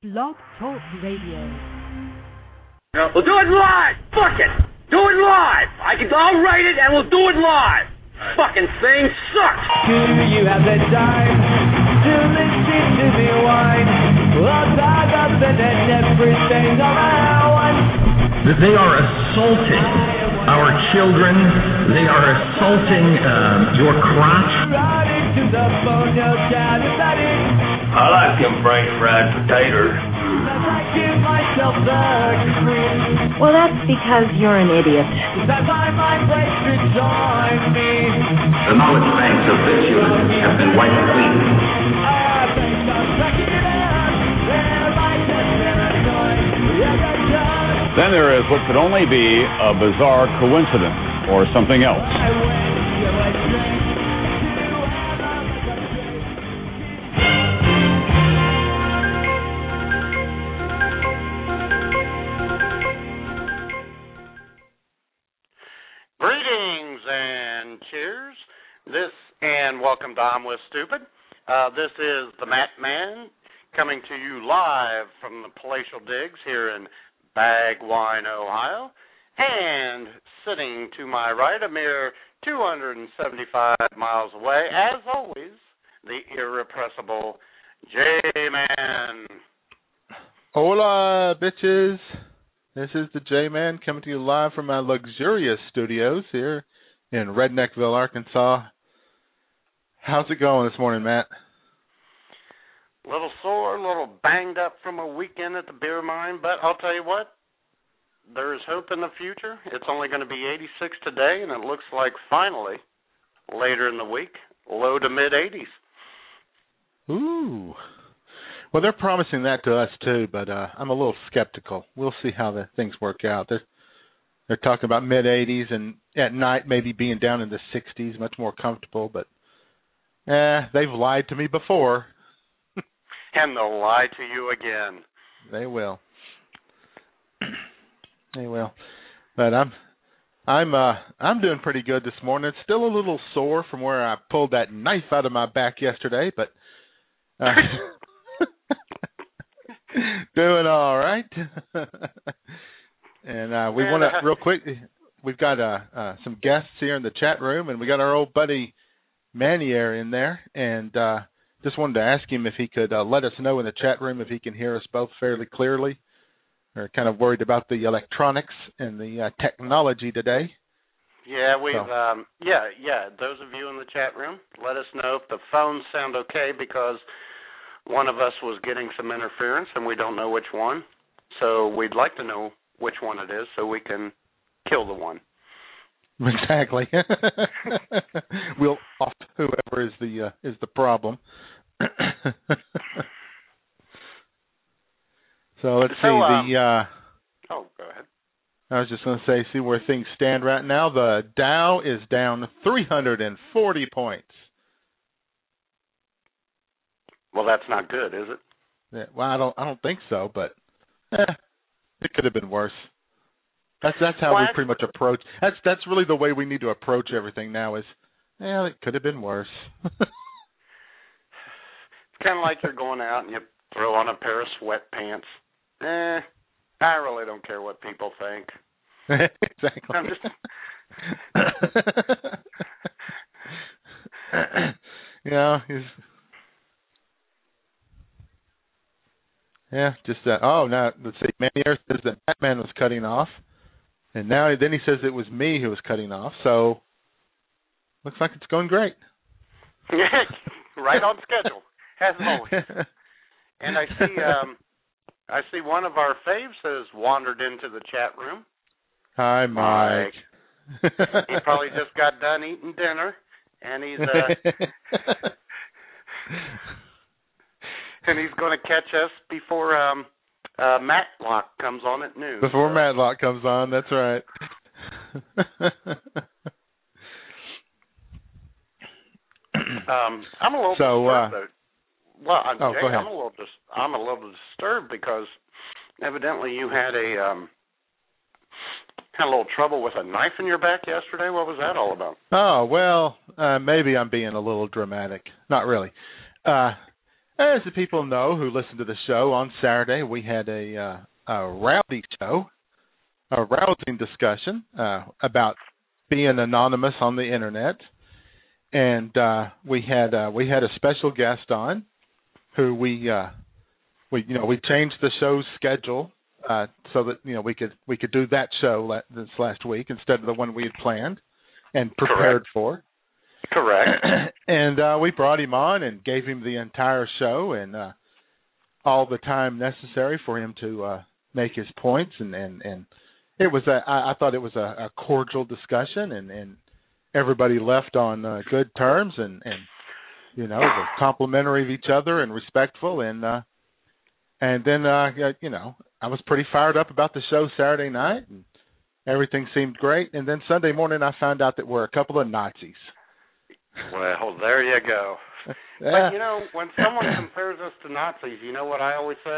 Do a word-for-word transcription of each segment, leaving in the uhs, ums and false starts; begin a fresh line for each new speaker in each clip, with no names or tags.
Blog Talk Radio.
We'll do it live! Fuck it! Do it live! I can, I'll write it and we'll do it live! Fucking thing sucks!
Do you have the time to listen to me whine? I'll talk up and then everything around.
They are assaulting our children. They are assaulting um, your crotch.
Running to the phone, no doubt about it.
I like them French fried potatoes.
I give myself the cream.
Well, that's because you're an idiot.
That my mind breaks to join me.
The knowledge banks of this unit have been wiped clean.
I think I'm checking it out. They're like this, they're annoying.
Then there is what could only be a bizarre coincidence or something else.
Greetings and cheers. This and welcome to I'm With Stupid. Uh, this is the Matt Man coming to you live from the Palatial Digs here in Bagwine, Ohio. And sitting to my right, a mere two hundred seventy-five miles away, as always, the irrepressible J-Man.
Hola, bitches. This is the J-Man coming to you live from my luxurious studios here in Redneckville, Arkansas. How's it going this morning, Matt?
A little sore, a little banged up from a weekend at the beer mine, but I'll tell you what, there is hope in the future. It's only going to be eighty-six today, and it looks like finally, later in the week, low to mid-eighties.
Ooh. Well, they're promising that to us, too, but uh, I'm a little skeptical. We'll see how the things work out. They're, they're talking about mid-eighties, and at night maybe being down in the sixties, much more comfortable, but eh, they've lied to me before.
And they'll lie to you again.
They will. They will. But I'm I'm uh I'm doing pretty good this morning. It's still a little sore from where I pulled that knife out of my back yesterday, but uh, doing all right. And uh, we want to real quick. We've got uh, uh, some guests here in the chat room, and we got our old buddy Manier in there, and uh, just wanted to ask him if he could uh, let us know in the chat room if he can hear us both fairly clearly. We're kind of worried about the electronics and the uh, technology today.
Yeah, we've,
so.
um, yeah, yeah, those of you in the chat room, let us know if the phones sound okay, because one of us was getting some interference and we don't know which one. So we'd like to know which one it is so we can kill the one.
Exactly. We'll off whoever is the uh, is the problem. So let's
so,
see
um,
the. Uh,
oh, go ahead.
I was just going to say, see where things stand right now. The Dow is down three hundred forty points.
Well, that's not good, is it?
Yeah, well, I don't, I don't think so, but eh, it could have been worse. That's that's how
well,
we pretty much approach. That's that's really the way we need to approach everything now. Is, yeah, it could have been worse.
It's kind of like you're going out and you throw on a pair of sweatpants. Eh, I really don't care what people think.
Exactly.
I'm just.
Yeah, he's. Yeah, just that. Oh, now let's see. Manier says that Batman was cutting off, and now then he says it was me who was cutting off. So looks like it's going great.
Right on schedule, as always. And I see, um, I see one of our faves has wandered into the chat room.
Hi, Mike.
Mike. He probably just got done eating dinner, and he's. Uh, And he's going to catch us before um, uh, Matlock comes on at noon.
Before
so.
Matlock comes on, that's right.
um, I'm a little
so,
disturbed,
uh,
though. Well, I'm,
oh,
Jay,
go ahead.
I'm a little dis- I'm a little disturbed because evidently you had a um, had a little trouble with a knife in your back yesterday. What was that all about?
Oh well, uh, maybe I'm being a little dramatic. Not really. Uh, As the people know who listen to the show, on Saturday we had a, uh, a rowdy show, a rousing discussion uh, about being anonymous on the internet, and uh, we had uh, we had a special guest on, who we uh, we you know we changed the show's schedule uh, so that you know we could we could do that show la- this last week instead of the one we had planned and prepared
Correct.
for.
Correct.
And uh, we brought him on and gave him the entire show and uh, all the time necessary for him to uh, make his points. And, and, and it was a, I, I thought it was a, a cordial discussion, and, and everybody left on uh, good terms and, and you know, were complimentary of each other and respectful. And uh, and then uh, you know, I was pretty fired up about the show Saturday night, and everything seemed great. And then Sunday morning, I found out that we're a couple of Nazis.
Well, there you go.
Yeah.
But, you know, when someone compares us to Nazis, you know what I always say?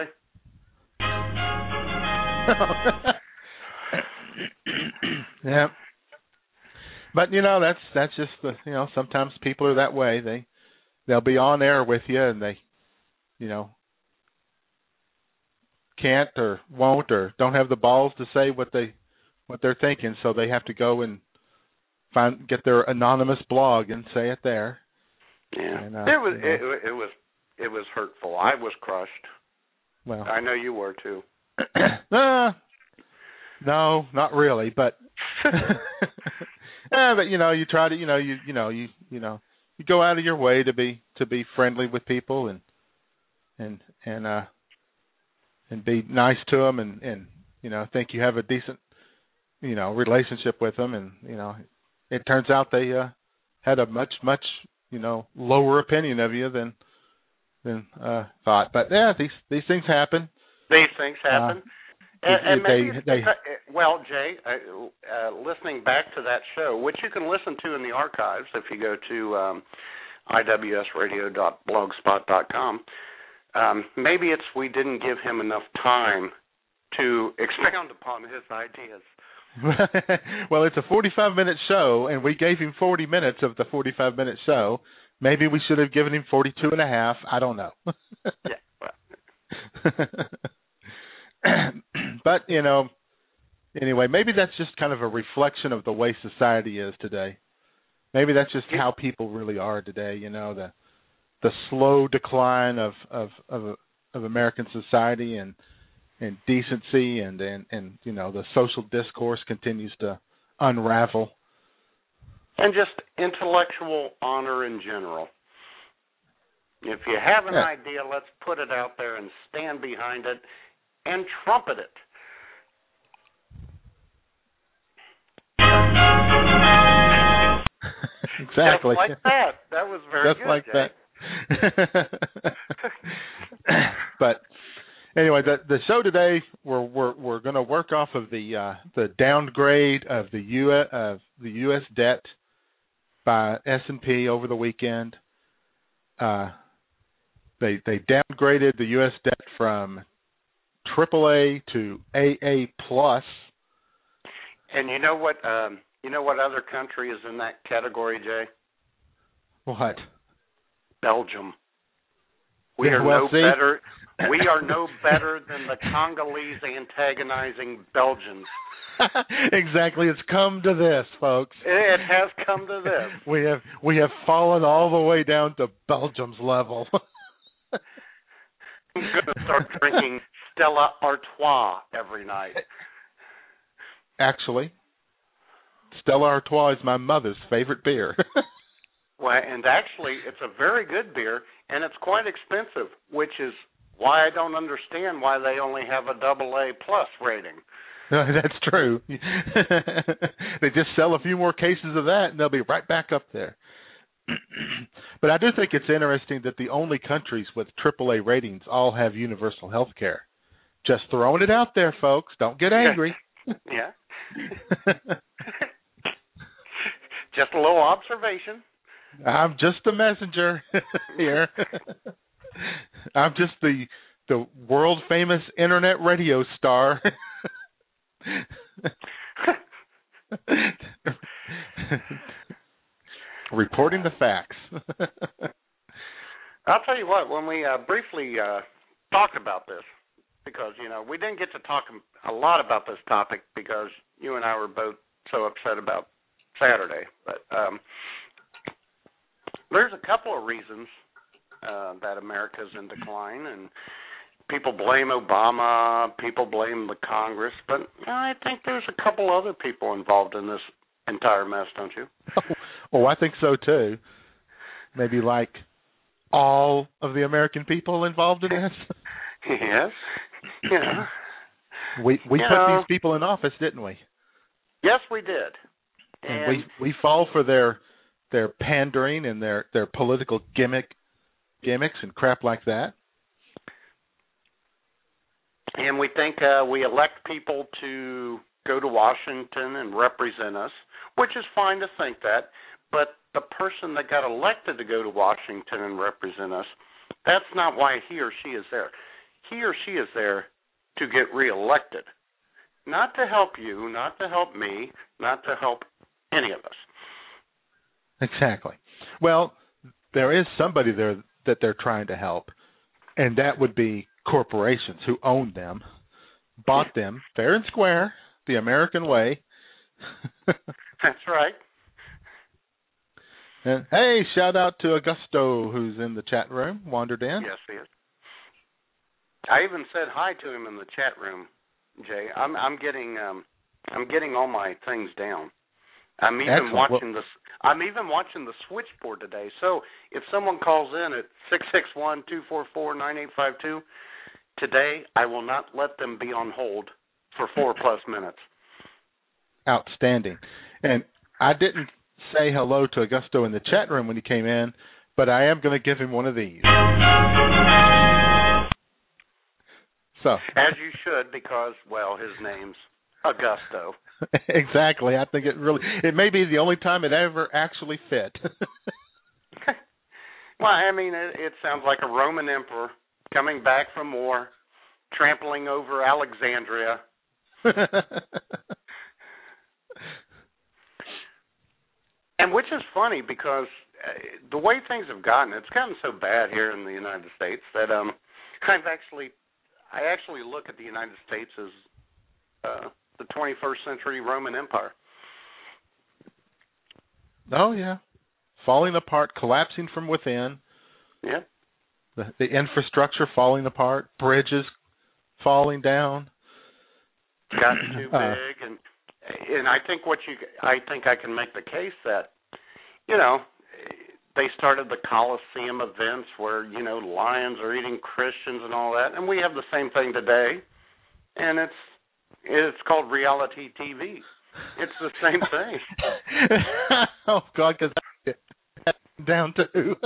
Yeah. But, you know, that's that's just the, you know, sometimes people are that way. They, they'll be on air with you and they, you know, can't or won't or don't have the balls to say what they, what they're thinking, so they have to go and find get their anonymous blog and say it there.
Yeah,
and, uh,
it was
you know,
it, it was it was hurtful. I was crushed.
Well,
I know you were too.
uh, no, not really, but yeah, but you know, you try to, you know, you you know, you you know, you go out of your way to be to be friendly with people and and and uh and be nice to them and and you know, think you have a decent, you know, relationship with them, and you know, it turns out they uh, had a much much you know lower opinion of you than than uh, thought. But yeah, these these things happen.
These things happen.
Uh,
and, and maybe
they,
it's
they,
because, well, Jay, uh, uh, listening back to that show, which you can listen to in the archives if you go to um, I W S radio dot blogspot dot com, um, maybe it's we didn't give him enough time to expound upon his ideas.
Well, it's a forty-five minute show, and we gave him forty minutes of the forty-five minute show. Maybe we should have given him forty-two and a half. I don't know.
Yeah.
But, you know, anyway, maybe that's just kind of a reflection of the way society is today. Maybe that's just how people really are today, you know, the the slow decline of of of, of American society and and decency and, and, and, you know, the social discourse continues to unravel.
And just intellectual honor in general. If you have an
yeah.
idea, let's put it out there and stand behind it and trumpet it.
Exactly.
Just like that. That was very
Just
good,
like
Jay.
that. But anyway, the the show today, we're we're we're going to work off of the uh, the downgrade of the U S of the U S debt by S and P over the weekend. Uh, they they downgraded the U S debt from triple A to A A plus.
And you know what? Um, you know what other country is in that category, Jay?
What?
Belgium. We
Yeah,
are
well,
no
see?
better. We are no better than the Congolese antagonizing Belgians.
Exactly. It's come to this, folks.
It has come to this.
We have we have fallen all the way down to Belgium's level.
I'm going to start drinking Stella Artois every night.
Actually, Stella Artois is my mother's favorite beer.
Well, and actually, it's a very good beer, and it's quite expensive, which is why I don't understand why they only have a double A plus rating.
That's true. They just sell a few more cases of that, and they'll be right back up there. But I do think it's interesting that the only countries with triple A ratings all have universal health care. Just throwing it out there, folks. Don't get angry.
Yeah. Just a little observation.
I'm just a messenger here. I'm just the the world famous internet radio star. Reporting the facts.
I'll tell you what, when we uh, briefly uh, talked about this, because, you know, we didn't get to talk a lot about this topic because you and I were both so upset about Saturday. But um, there's a couple of reasons uh, that America's in decline, and people blame Obama, people blame the Congress, but I think there's a couple other people involved in this entire mess, don't you?
Oh, I think so, too. Maybe like all of the American people involved in this?
Yes. Yeah.
We we
you
put
know,
these people in office, didn't we?
Yes, we did.
And,
and
we we fall for their their pandering and their, their political gimmick gimmicks and crap like that.
And we think uh, we elect people to go to Washington and represent us, which is fine to think that, but the person that got elected to go to Washington and represent us, that's not why he or she is there. He or she is there to get reelected, not to help you, not to help me, not to help any of us.
Exactly. Well, there is somebody there that they're trying to help, and that would be corporations who own them, bought them fair and square, the American way.
That's right.
And, hey, shout out to Augusto, who's in the chat room, wandered in.
Yes, he is. I even said hi to him in the chat room, Jay. I'm I'm getting um I'm getting all my things down. I'm even
Excellent.
watching
well,
this. I'm even watching the switchboard today. So if someone calls in at six six one, two four four, nine eight five two, today I will not let them be on hold for four plus minutes.
Outstanding. And I didn't say hello to Augusto in the chat room when he came in, but I am going to give him one of these. So,
as you should, because, well, his name's Augusto.
Exactly. I think it really, it may be the only time it ever actually fit.
Well, I mean, it, it sounds like a Roman emperor coming back from war, trampling over Alexandria. And which is funny because uh, the way things have gotten, it's gotten so bad here in the United States that um, I've actually, I actually look at the United States as uh, the twenty-first century Roman Empire.
Oh, yeah. Falling apart, collapsing from within.
Yeah.
The, the infrastructure falling apart, bridges falling down.
Gotten too
Uh,
big, and and I think what you, I think I can make the case that, you know, they started the Coliseum events where, you know, lions are eating Christians and all that, and we have the same thing today, and it's it's called reality T V. It's the same thing.
Oh God, because that's down too.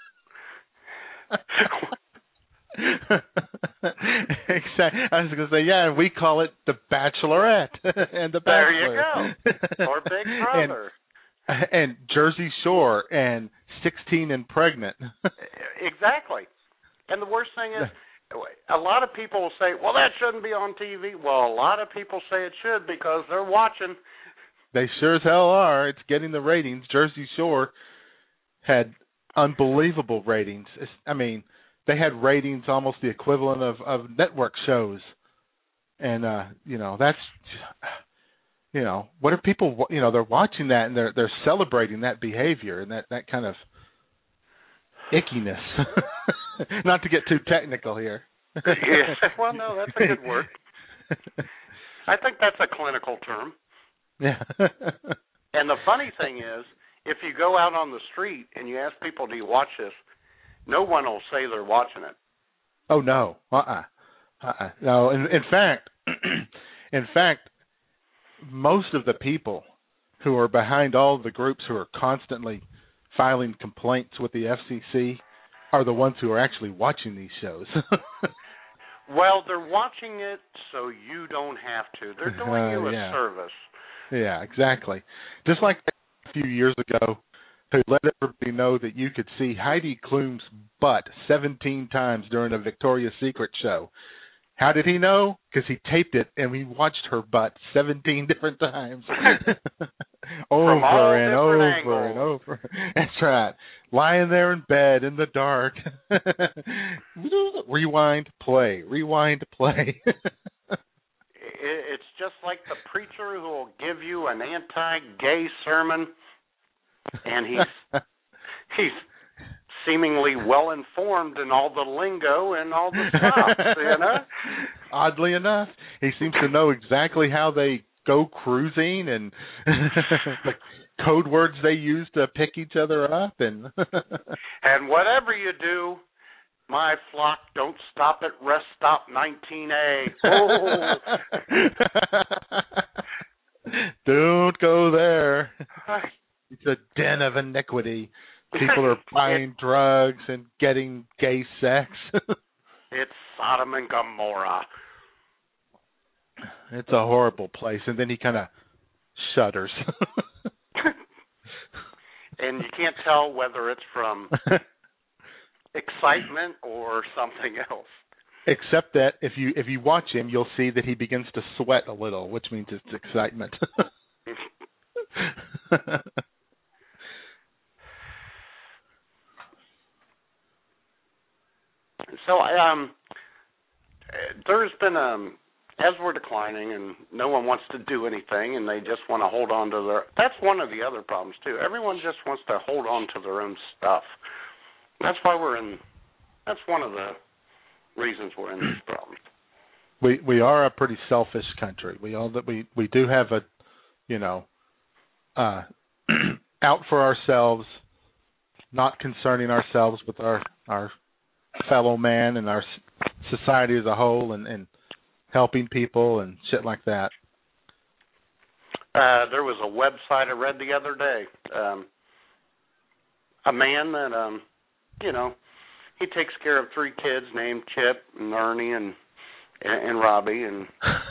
Exactly. I was going to say, yeah, we call it The Bachelorette and The Bachelor.
There you go. Or Big Brother.
And, and Jersey Shore and sixteen and Pregnant.
Exactly. And the worst thing is, a lot of people will say, well, that shouldn't be on T V. Well, a lot of people say it should because they're watching.
They sure as hell are. It's getting the ratings. Jersey Shore had unbelievable ratings. It's, I mean, they had ratings almost the equivalent of, of network shows. And, uh, you know, that's, you know, what are people, you know, they're watching that and they're they're celebrating that behavior and that, that kind of ickiness. Not to get too technical here.
Yeah. Well, no, that's a good word. I think that's a clinical term.
Yeah.
And the funny thing is, if you go out on the street and you ask people, do you watch this, no one will say they're watching it.
Oh, no. Uh-uh. Uh-uh. No, in, in fact, in fact, most of the people who are behind all of the groups who are constantly filing complaints with the F C C are the ones who are actually watching these shows.
Well, they're watching it so you don't have to. They're doing you
uh,
a
yeah.
service.
Yeah, exactly. Just like a few years ago, who let everybody know that you could see Heidi Klum's butt seventeen times during a Victoria's Secret show. How did he know? Because he taped it and we watched her butt seventeen different times. over and over
angles.
and over. That's right. Lying there in bed in the dark. Rewind, play. Rewind, play.
It's just like the preacher who will give you an anti-gay sermon, and he's he's seemingly well-informed in all the lingo and all the stuff, you know?
Oddly enough, he seems to know exactly how they go cruising and the code words they use to pick each other up. And
and whatever you do, my flock, don't stop at rest stop nineteen A. Oh.
Don't go there. It's a den of iniquity. People are buying drugs and getting gay sex.
It's Sodom and Gomorrah.
It's a horrible place. And then he kind of shudders.
And you can't tell whether it's from excitement or something else.
Except that if you if you watch him, you'll see that he begins to sweat a little, which means it's excitement.
So um, there's been um, as we're declining, and no one wants to do anything, and they just want to hold on to their. That's one of the other problems too. Everyone just wants to hold on to their own stuff. That's why we're in. That's one of the reasons we're in this problem.
We we are a pretty selfish country. We all that we, we do have a, you know, uh, out for ourselves, not concerning ourselves with our our fellow man and our society as a whole, and, and helping people and shit like that.
Uh, there was a website I read the other day. Um, a man that um, you know. He takes care of three kids named Chip and Ernie and and, and Robbie, and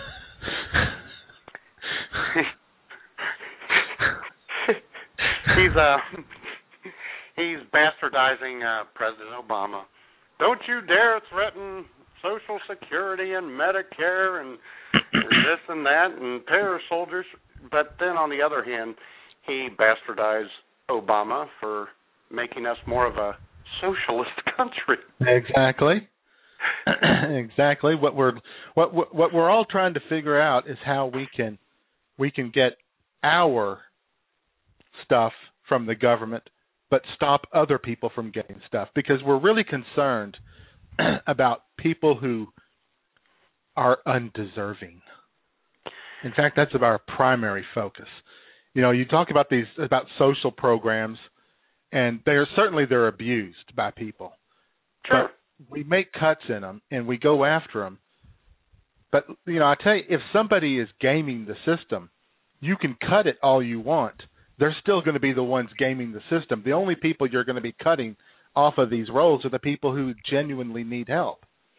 he's uh he's bastardizing uh, President Obama. Don't you dare threaten Social Security and Medicare and, and this and that and para soldiers. But then on the other hand, he bastardized Obama for making us more of a socialist country.
Exactly. Exactly. What we're what what we're all trying to figure out is how we can we can get our stuff from the government, but stop other people from getting stuff, because we're really concerned about people who are undeserving. In fact, that's our primary focus. You know, you talk about these about social programs, and they're certainly they're abused by people.
Sure.
But we make cuts in them and we go after them. But you know, I tell you, if somebody is gaming the system, you can cut it all you want. They're still going to be the ones gaming the system. The only people you're going to be cutting off of these roles are the people who genuinely need help.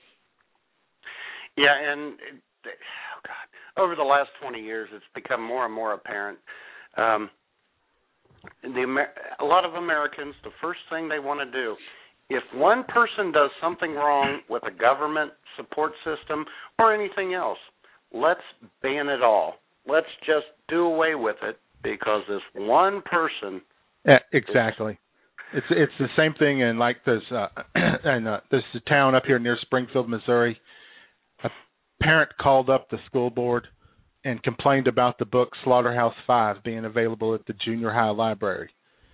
Yeah, and oh God, over the last twenty years, it's become more and more apparent. Um, the a lot of Americans, the first thing they want to do, if one person does something wrong with a government support system or anything else, let's ban it all. Let's just do away with it because this one person.
Yeah, exactly. It's it's the same thing in like there's uh, and uh, there's a town up here near Springfield, Missouri. A parent called up the school board and complained about the book Slaughterhouse Five being available at the junior high library.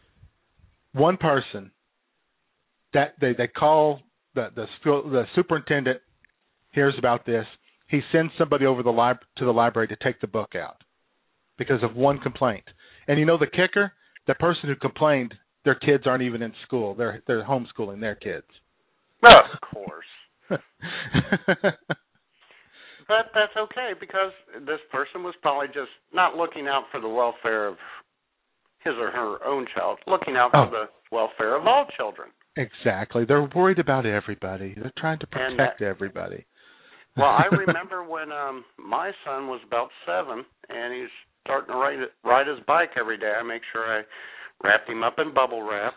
One person that they they call the the school, the superintendent hears about this. He sends somebody over the lib- to the library to take the book out because of one complaint. And you know the kicker? The person who complained, their kids aren't even in school. They're they're homeschooling their kids.
Of course. But that's okay, because this person was probably just not looking out for the welfare of his or her own child, looking out for oh. the welfare of all children.
Exactly. They're worried about everybody. They're trying to protect
and, uh,
everybody.
Well, I remember when um, my son was about seven, and he's starting to ride, ride his bike every day. I make sure I wrapped him up in bubble wrap,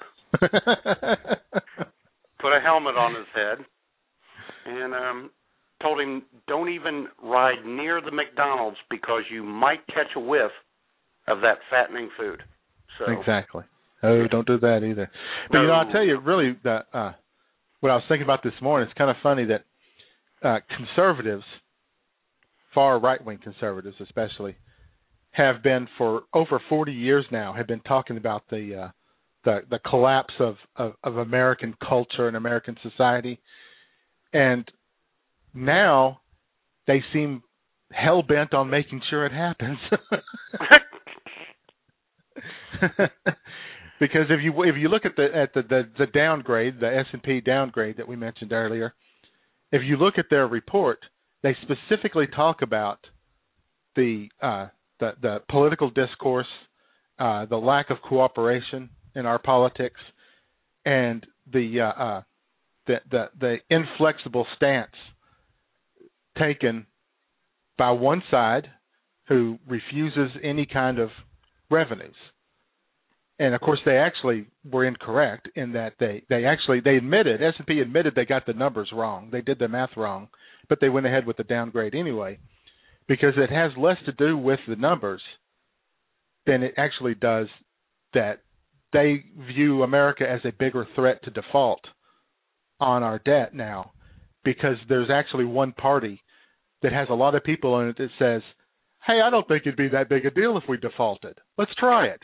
put a helmet on his head, and um, told him, don't even ride near the McDonald's because you might catch a whiff of that fattening food. So
exactly. Oh, don't do that either. But
no.
you know, I'll tell you, really, that uh, what I was thinking about this morning. It's kind of funny that uh, conservatives, far right-wing conservatives especially, have been for over forty years now, have been talking about the uh, the, the collapse of, of, of American culture and American society. And now they seem hell-bent on making sure it happens. Because if you if you look at the at the, the, the downgrade, the S and P downgrade that we mentioned earlier, if you look at their report, they specifically talk about the uh, the, the political discourse, uh, the lack of cooperation in our politics, and the uh, uh, the, the the inflexible stance taken by one side who refuses any kind of revenues. And of course, they actually were incorrect in that they, they actually they admitted S and P admitted they got the numbers wrong. They did the math wrong, but they went ahead with the downgrade anyway, because it has less to do with the numbers than it actually does that they view America as a bigger threat to default on our debt now, because there's actually one party that has a lot of people in it that says, hey, I don't think it'd be that big a deal if we defaulted. Let's try it.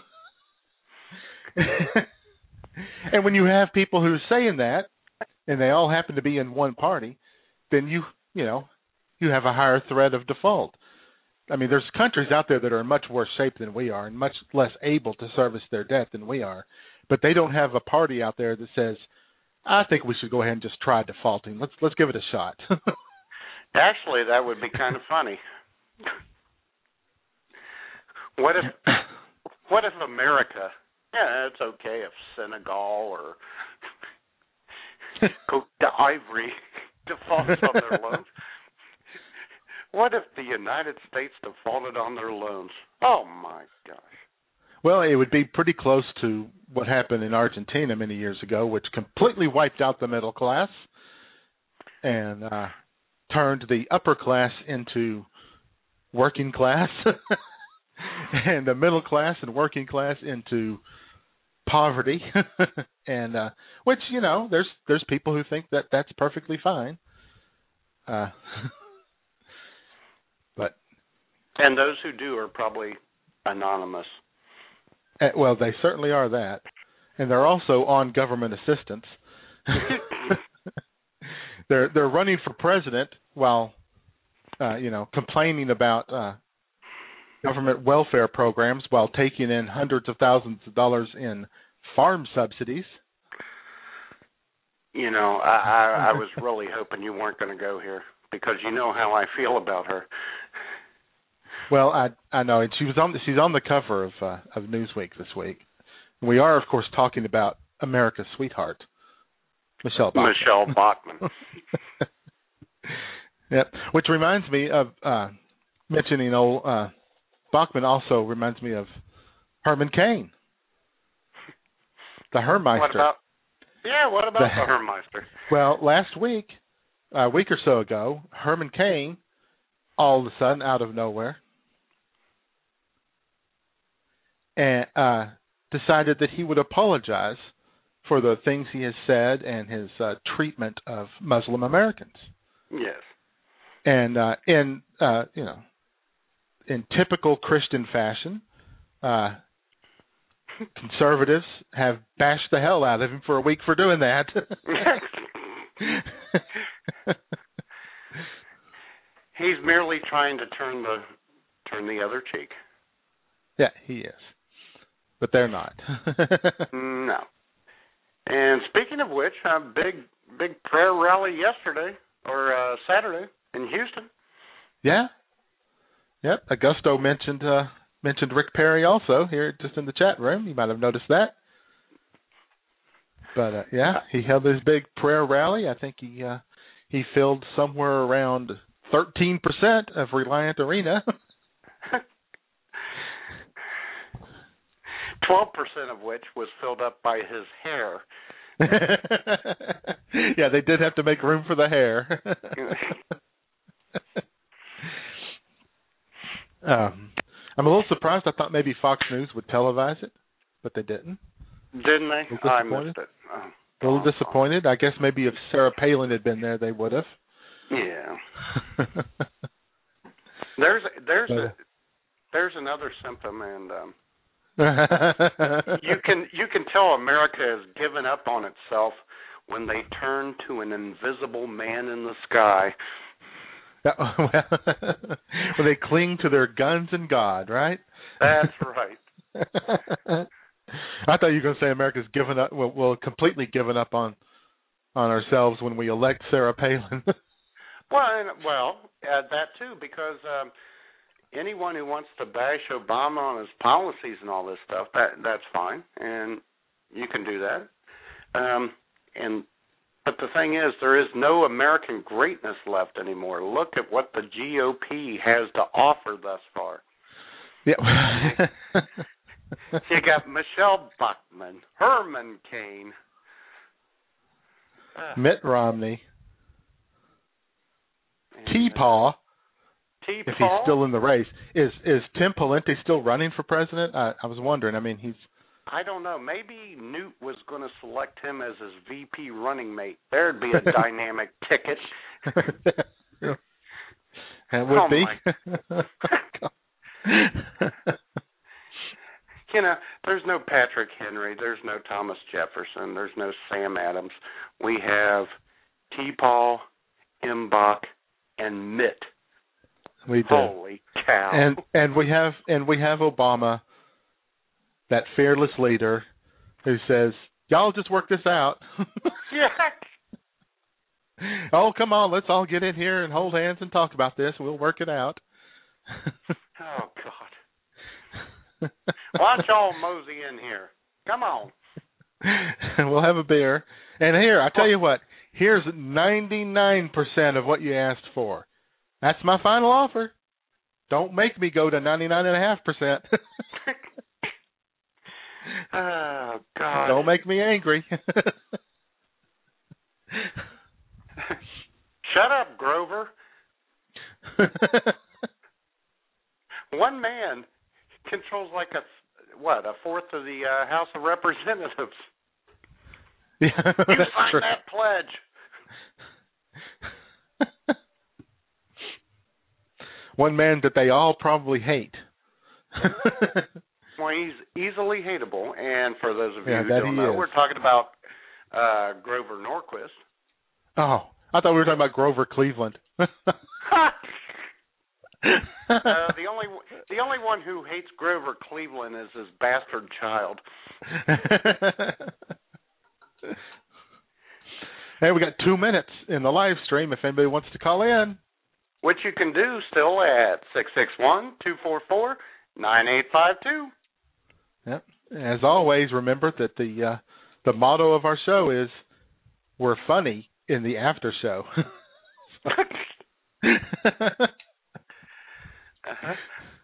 And when you have people who are saying that, and they all happen to be in one party, then you, you know, you have a higher threat of default. I mean, there's countries out there that are in much worse shape than we are and much less able to service their debt than we are, but they don't have a party out there that says, I think we should go ahead and just try defaulting. Let's let's give it a shot.
Actually, that would be kind of funny. What if what if America, yeah, it's okay if Senegal or Côte d'Ivory defaults on their loans. What if the United States defaulted on their loans? Oh, my gosh.
Well, it would be pretty close to what happened in Argentina many years ago, which completely wiped out the middle class and uh, turned the upper class into working class and the middle class and working class into poverty. and uh, which, you know, there's there's people who think that that's perfectly fine. Uh, but
and those who do are probably anonymous.
Uh, well, they certainly are that, and they're also on government assistance. they're they're running for president while, uh, you know, complaining about uh, government welfare programs while taking in hundreds of thousands of dollars in farm subsidies.
You know, I, I, I was really hoping you weren't going to go here because you know how I feel about her.
Well, I I know, and she was on she's on the cover of uh, of Newsweek this week. We are, of course, talking about America's sweetheart, Michelle Bachmann.
Michelle Bachmann.
Yep. Which reminds me of uh, mentioning old uh, Bachmann. Also reminds me of Herman Cain, the Hermeister.
What about? Yeah, what about the, the Hermeister?
Well, last week, a week or so ago, Herman Cain, all of a sudden, out of nowhere, and uh, decided that he would apologize for the things he has said and his uh, treatment of Muslim Americans.
Yes.
And uh, in uh, you know, in typical Christian fashion, uh, conservatives have bashed the hell out of him for a week for doing that.
He's merely trying to turn the turn the other cheek.
Yeah, he is. But they're not.
No. And speaking of which, a big big prayer rally yesterday or uh, Saturday in Houston.
Yeah. Yep. Augusto mentioned uh, mentioned Rick Perry also here just in the chat room. You might have noticed that. But uh, yeah, he held his big prayer rally. I think he uh, he filled somewhere around thirteen percent of Reliant Arena.
twelve percent of which was filled up by his hair.
Yeah, they did have to make room for the hair. um, I'm a little surprised. I thought maybe Fox News would televise it, but they didn't.
Didn't they? I missed it. Oh,
a little disappointed. I guess maybe if Sarah Palin had been there, they would have.
Yeah. there's there's
but,
a, there's another symptom, and um, you can you can tell America has given up on itself when they turn to an invisible man in the sky.
Well, well, they cling to their guns and God, right?
That's right.
I thought you were going to say America's given up. Well, well, completely given up on on ourselves when we elect Sarah Palin.
well, and, well, uh, that too, because um, anyone who wants to bash Obama on his policies and all this stuff, that that's fine, and you can do that. Um, and but the thing is, there is no American greatness left anymore. Look at what the G O P has to offer thus far.
Yeah.
You got Michelle Bachmann, Herman Cain, uh,
Mitt Romney, T-Paw,
T-Paw,
if he's still in the race. Is is Tim Pawlenty still running for president? I, I was wondering. I mean, he's...
I don't know. Maybe Newt was going to select him as his V P running mate. There'd be a dynamic ticket.
That would
oh
be.
You know, there's no Patrick Henry. There's no Thomas Jefferson. There's no Sam Adams. We have T-Paw, Mbach, and Mitt.
We do.
Holy cow!
And and we have and we have Obama, that fearless leader, who says, "Y'all just work this out."
Yeah.
Oh, come on, let's all get in here and hold hands and talk about this. We'll work it out.
Oh God. Watch y'all mosey in here. Come on.
We'll have a beer. And here, I tell you what, here's ninety-nine percent of what you asked for. That's my final offer. Don't make me go to ninety-nine point five percent.
Oh, God.
Don't make me angry.
Shut up, Grover. One man controls like a, what, a fourth of the uh, House of Representatives.
Yeah,
you
that's
signed
true.
that pledge.
One man that they all probably hate.
Well, he's easily hateable, and for those of you
Yeah,
who
that
don't
he
know,
is.
we're talking about uh, Grover Norquist.
Oh, I thought we were talking about Grover Cleveland.
uh, the only the only one who hates Grover Cleveland is his bastard child.
Hey, we got two minutes in the live stream if anybody wants to call in.
Which you can do still at six six one, two four four, nine eight five two.
Yep. As always, remember that the uh, the motto of our show is "We're funny in the after show."
uh-huh.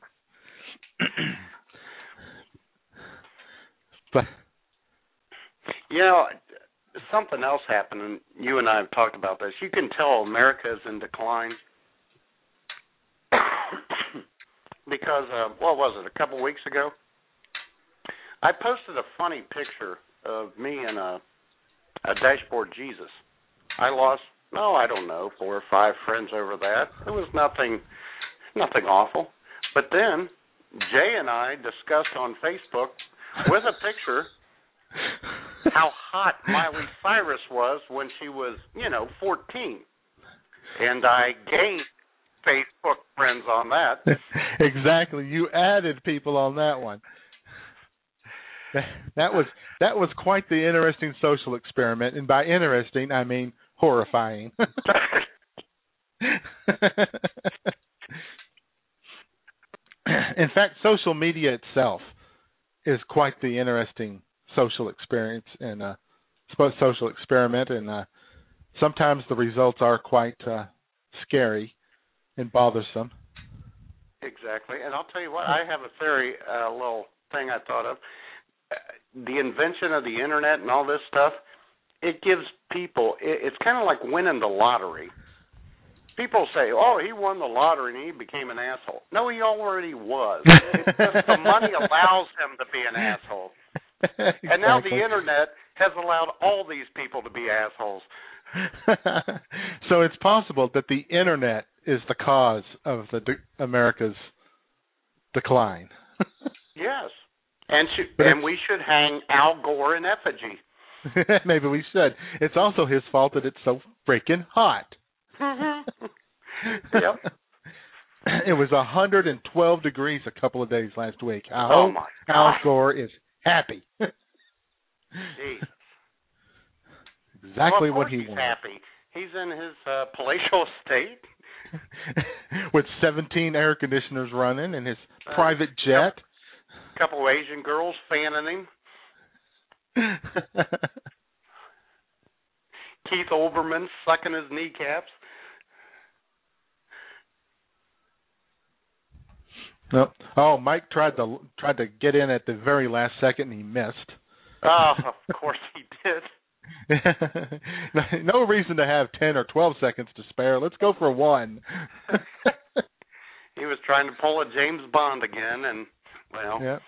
But
you know, something else happened, and you and I have talked about this. You can tell America is in decline because uh, what was it? A couple weeks ago, I posted a funny picture of me and a, a dashboard Jesus. I lost, no, I don't know, four or five friends over that. It was nothing, nothing awful. But then Jay and I discussed on Facebook with a picture how hot Miley Cyrus was when she was, you know, fourteen. And I gained Facebook friends on that.
Exactly. You added people on that one. That was that was quite the interesting social experiment, and by interesting I mean horrifying. In fact, social media itself is quite the interesting social experience and uh, social experiment, and uh, sometimes the results are quite uh, scary and bothersome.
Exactly, and I'll tell you what, I have a theory, a little thing I thought of. The invention of the internet and all this stuff, it gives people, it, it's kind of like winning the lottery. people say, oh, he won the lottery and he became an asshole. No, he already was. It's just the money allows him to be an asshole. Exactly. And now the Internet has allowed all these people to be assholes.
So it's possible that the Internet is the cause of the de- America's decline.
Yes. And sh- and we should hang Al Gore in effigy.
Maybe we should. It's also his fault that it's so freaking hot.
Yep.
It was one hundred twelve degrees a couple of days last week. I
oh
hope
my
Al Gore is happy.
Jesus.
Exactly
well,
what he
he's
wants.
Happy. He's in his uh, palatial estate.
With seventeen air conditioners running and his uh, private jet.
A couple of Asian girls fanning him. Keith Olbermann sucking his kneecaps.
No. Oh, Mike tried to tried to get in at the very last second and he missed.
Oh, of course he did.
No reason to have ten or twelve seconds to spare. Let's go for one.
He was trying to pull a James Bond again, and, well,
yeah.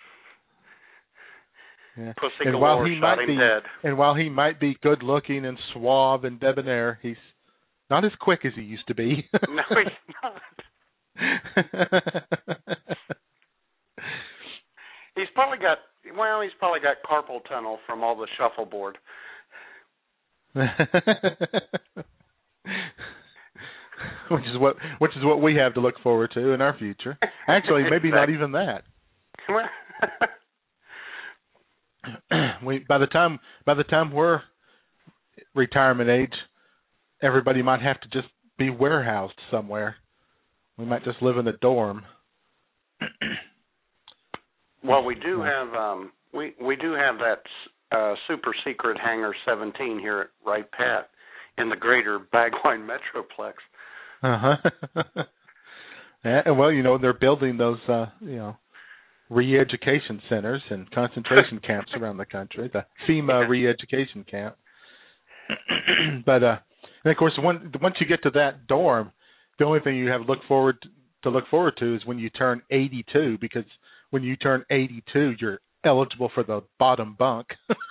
Yeah.
Pussy
and
galore
while he
shot
might
him
be,
dead.
And while he might be good-looking and suave and debonair, he's not as quick as he used to be.
No, he's not. He's probably got, well, he's probably got carpal tunnel from all the shuffleboard.
which is what which is what we have to look forward to in our future. Actually, maybe not even that. we by the time by the time we're retirement age, everybody might have to just be warehoused somewhere. We might just live in a dorm.
Well, we do have um, we we do have that uh, super secret Hangar seventeen here at Wright Pat in the greater Bagline Metroplex.
Uh huh. Yeah, well, you know, they're building those, uh, you know, re-education centers and concentration camps around the country. The FEMA re-education camp. But uh, and of course, one, once you get to that dorm, the only thing you have look forward to, to look forward to is when you turn eighty-two, because when you turn eighty-two, you're eligible for the bottom bunk.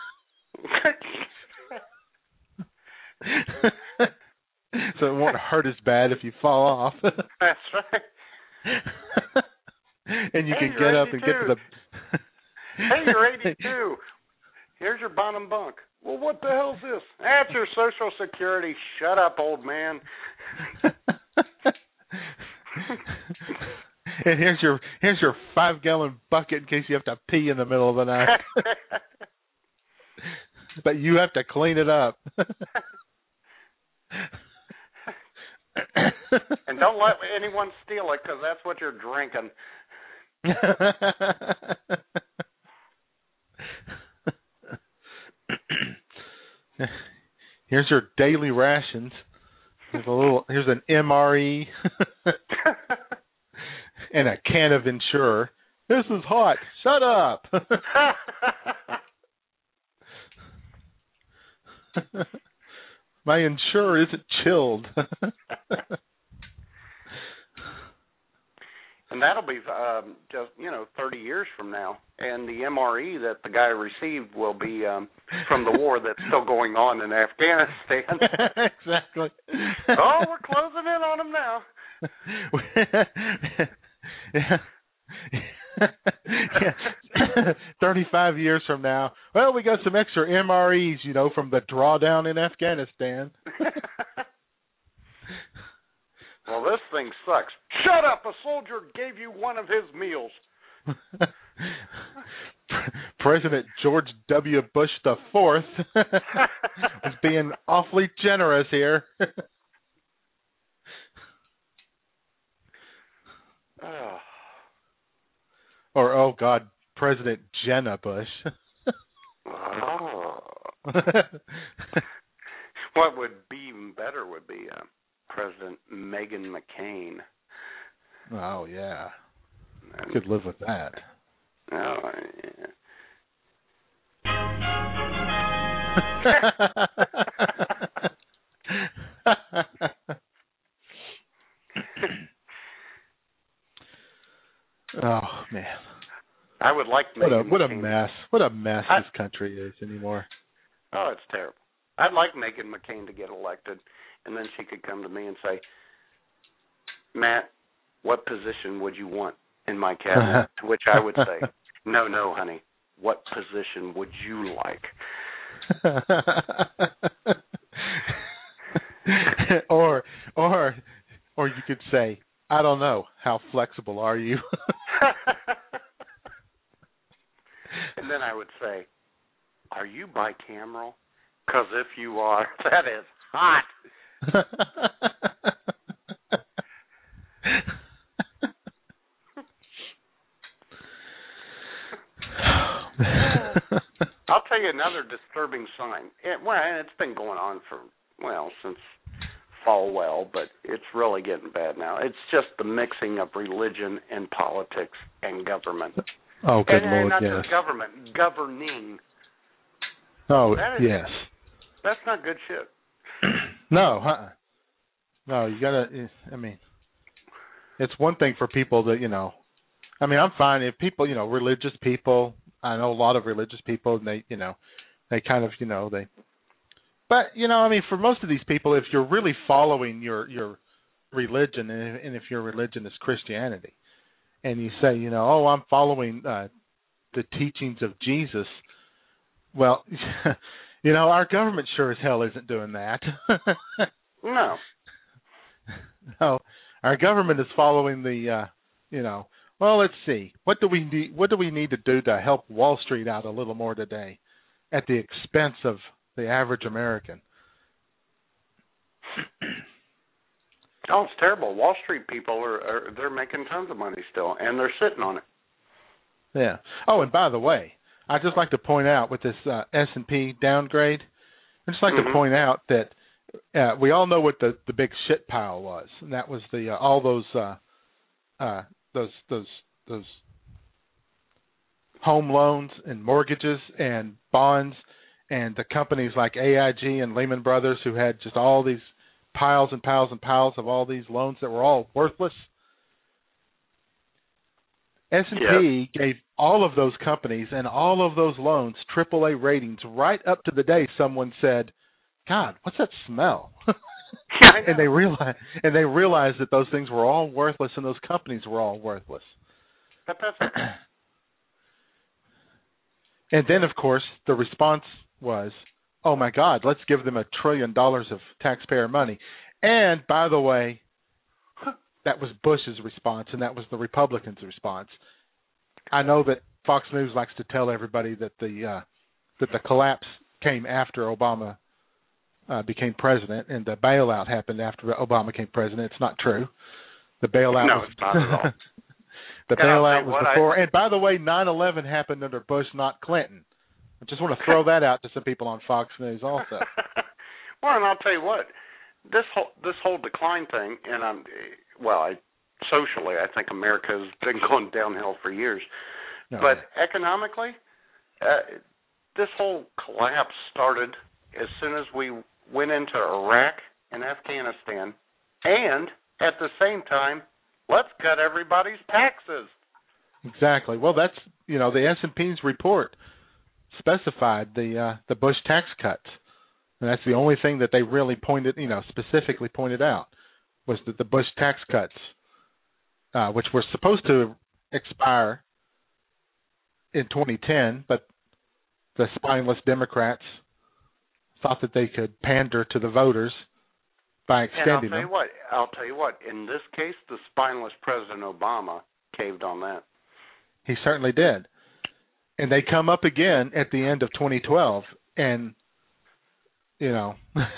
So it won't hurt as bad if you fall off.
That's right.
And you
hey,
can get up and get to the...
Hey, you're eighty-two. Here's your bottom bunk. Well, what the hell's this? That's your Social Security. Shut up, old man.
And here's your here's your five gallon bucket in case you have to pee in the middle of the night. But you have to clean it up.
And don't let anyone steal it, because that's what you're drinking.
Here's your daily rations. Here's a little. Here's an M R E and a can of Ensure. This is hot. Shut up. My Ensure isn't chilled.
And that'll be um, just, you know, thirty years from now. And the M R E that the guy received will be um, from the war that's still going on in Afghanistan.
Exactly.
Oh, we're closing in on him now.
Yeah. Yeah. thirty-five years from now, well, we got some extra M R Es, you know, from the drawdown in Afghanistan.
Well, this thing sucks. Shut up! A soldier gave you one of his meals.
President George W. Bush the Fourth was being awfully generous here.
Oh.
Or, oh, God, President Jenna Bush.
Oh. What would be even better would be uh, President Meghan McCain.
Oh, yeah. I could live with that.
Oh, yeah.
Oh man,
I would like
what a
Meghan
what a
McCain.
mess. What a mess
I,
this country is anymore.
Oh, it's terrible. I'd like Meghan McCain to get elected, and then she could come to me and say, Matt, what position would you want in my cabinet? To which I would say, no, no, honey. What position would you like? or, or, or you could say, I don't know. How flexible are you? And then I would say, are you bicameral? Because if you are, that is hot. I'll tell you another disturbing sign. It, well, it's been going on for, well, since Falwell, but it's really getting bad now. It's just the mixing of religion and politics and government.
Oh, good
and,
Lord,
and not
yes.
just government, governing.
Oh,
That is,
yes.
That's not good shit.
No, uh-uh. No, you gotta, I mean, it's one thing for people that, you know, I mean, I'm fine if people, you know, religious people, I know a lot of religious people, and they, you know, they kind of, you know, they, but, you know, I mean, for most of these people, if you're really following your, your religion, and, and if your religion is Christianity, and you say, you know, oh, I'm following uh, the teachings of Jesus, well, you know, our government sure as hell isn't doing that.
No.
No, our government is following the, uh, you know, well, let's see. What do we need? What do we need to do to help Wall Street out a little more today, at the expense of the average American?
Oh, it's terrible. Wall Street people are, are they're making tons of money still, and they're sitting on it.
Yeah. Oh, and by the way, I'd just like to point out with this uh, S and P downgrade, I'd just like
mm-hmm.
to point out that uh, we all know what the, the big shit pile was, and that was the uh, all those uh, uh, those those those home loans and mortgages and bonds, and the companies like A I G and Lehman Brothers who had just all these piles and piles and piles of all these loans that were all worthless. S and P yep. gave all of those companies and all of those loans triple A ratings right up to the day someone said, God, what's that smell? and they realized and they realized that those things were all worthless and those companies were all worthless.
But that's
And then, of course, the response was, oh, my God, let's give them a trillion dollars of taxpayer money. And, by the way, that was Bush's response, and that was the Republicans' response. I know that Fox News likes to tell everybody that the uh, that the collapse came after Obama uh, became president, and the bailout happened after Obama became president. It's not true. The bailout
no,
was
it's not at all.
the bailout was
what,
before.
I...
And by the way, nine eleven happened under Bush, not Clinton. I just want to throw that out to some people on Fox News also.
Well, and I'll tell you what, this whole this whole decline thing, and I'm well, I socially, I think America's been going downhill for years, no, but right. economically, uh, this whole collapse started as soon as we went into Iraq and Afghanistan, and at the same time, let's cut everybody's taxes.
Exactly. Well, that's you know the S and P's report specified the uh, the Bush tax cuts, and that's the only thing that they really pointed, you know, specifically pointed out was that the Bush tax cuts, uh, which were supposed to expire in twenty ten, but the spineless Democrats thought that they could pander to the voters by extending
them. And I'll tell
them.
you what, I'll tell you what. In this case, the spineless President Obama caved on that.
He certainly did. And they come up again at the end of twenty twelve, and you know,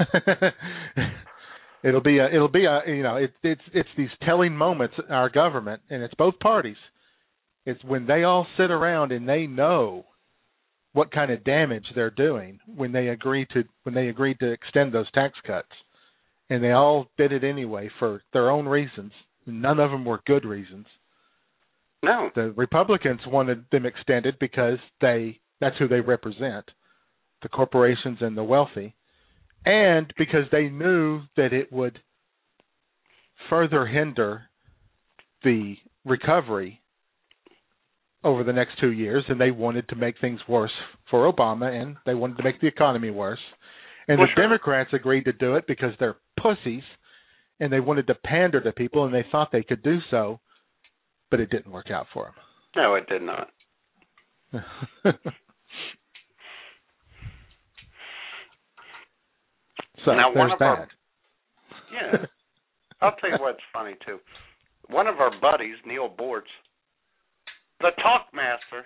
it'll be a, it'll be a, you know, it, it's it's these telling moments in our government, and it's both parties. It's when they all sit around and they know what kind of damage they're doing when they agree to when they agreed to extend those tax cuts, and they all did it anyway for their own reasons. None of them were good reasons.
No.
The Republicans wanted them extended because they that's who they represent, the corporations and the wealthy, and because they knew that it would further hinder the recovery over the next two years, and they wanted to make things worse for Obama, and they wanted to make the economy worse. And
well,
the
sure.
Democrats agreed to do it because they're pussies, and they wanted to pander to people, and they thought they could do so, but it didn't work out for them.
No, it did not.
So
now,
there's
one of
that.
Our, yeah. I'll tell you what's funny, too. One of our buddies, Neil Bortz, the talk master,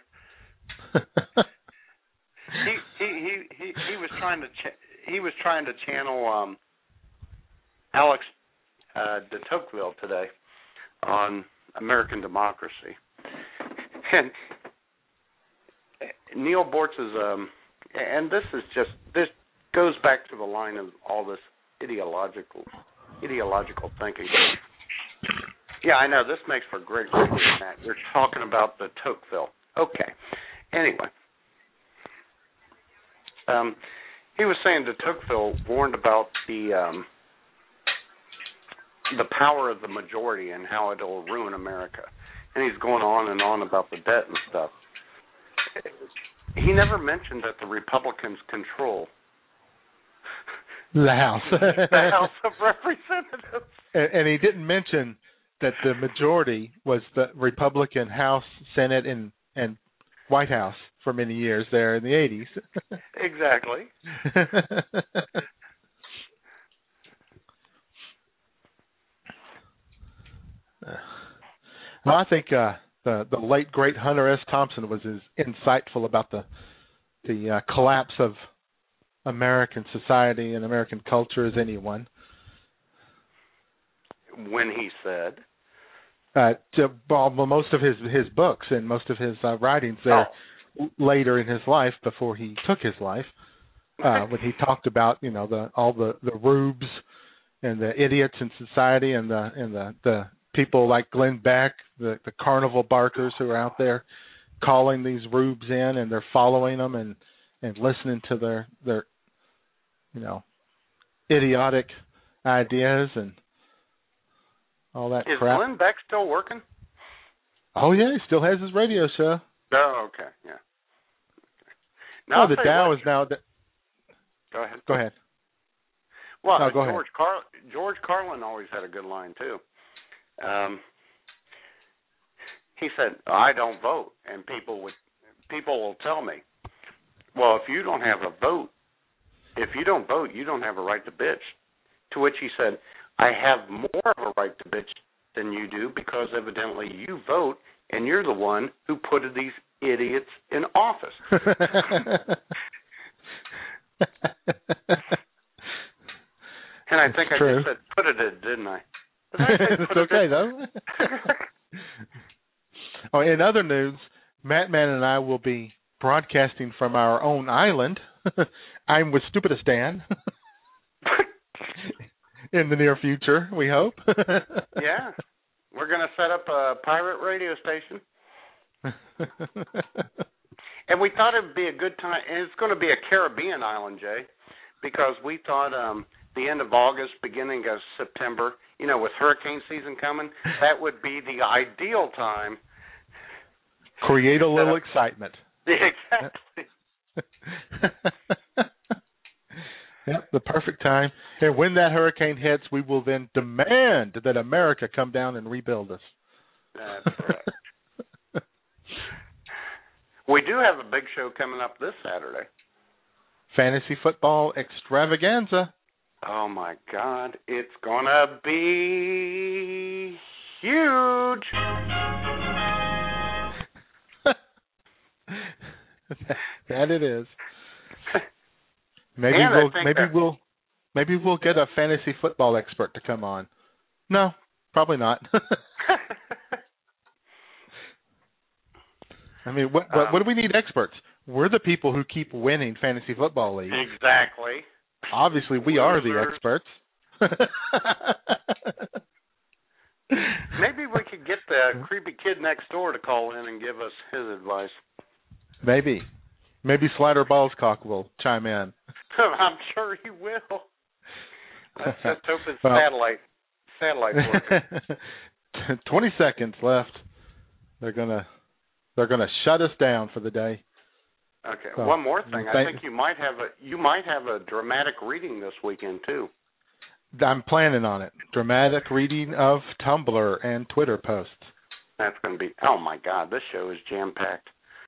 he, he he he he was trying to ch- he was trying to channel um, Alex uh, de Tocqueville today on American democracy, and Neil Bortz is um, and this is just this goes back to the line of all this ideological ideological thinking. Yeah, I know. This makes for great radio, Matt. You're talking about the Tocqueville. Okay. Anyway. Um, he was saying de Tocqueville warned about the um, the power of the majority and how it'll ruin America. And he's going on and on about the debt and stuff. He never mentioned that the Republicans control
the House.
the House of Representatives.
And, and he didn't mention that the majority was the Republican House, Senate, and, and White House for many years there in the eighties.
Exactly.
Well, I think uh, the the late great Hunter S. Thompson was as insightful about the the uh, collapse of American society and American culture as anyone.
When he said,
uh, to, well, most of his his books and most of his uh, writings there
oh.
later in his life, before he took his life, uh, when he talked about you know the all the, the rubes and the idiots in society and the and the, the people like Glenn Beck, the, the carnival barkers who are out there calling these rubes in, and they're following them and, and listening to their their you know idiotic ideas and all that
Is
crap.
Glenn Beck still working?
Oh yeah, he still has his radio show.
Oh, okay, yeah.
No,
I'll
the
tell you
Dow
what,
is now. The,
go ahead.
go ahead.
Well,
no, go
George
ahead.
Car- George Carlin always had a good line too. Um, he said, "I don't vote," and people would people will tell me, "Well, if you don't have a vote, if you don't vote, you don't have a right to bitch." To which he said, "I have more of a right to bitch than you do because evidently you vote, and you're the one who put these idiots in office." And I think
it's
I
true.
just said put it in, didn't I? Did I say
It's
put it
okay
in?
though. Oh, in other news, Matt Man and I will be broadcasting from our own island. I'm with Stupidest Dan. In the near future, we hope.
Yeah. We're going to set up a pirate radio station. And we thought it would be a good time, and it's going to be a Caribbean island, Jay, because we thought um, the end of August, beginning of September, you know, with hurricane season coming, that would be the ideal time.
Create a little excitement.
Exactly.
Yep, the perfect time. And when that hurricane hits, we will then demand that America come down and rebuild us.
That's correct. We do have a big show coming up this Saturday.
Fantasy football extravaganza.
Oh, my God. It's going to be huge.
That it is. Maybe
And
we'll
I think
maybe
that-
we'll maybe we'll get a fantasy football expert to come on. No, probably not. I mean, what, what
Um,
what do we need experts? We're the people who keep winning fantasy football leagues.
Exactly.
Obviously, we are the
Losers.
experts.
Maybe we could get the creepy kid next door to call in and give us his advice.
Maybe. Maybe Slider Ballscock will chime in.
I'm sure he will. Let's just hope his
Well-
satellite satellite working.
Twenty seconds left. They're gonna They're going to shut us down for the day.
Okay.
So,
One more thing. I
thank-
think you might have a you might have a dramatic reading this weekend too.
I'm planning on it. Dramatic reading of Tumblr and Twitter posts.
That's going to be. Oh my God! This show is jam packed.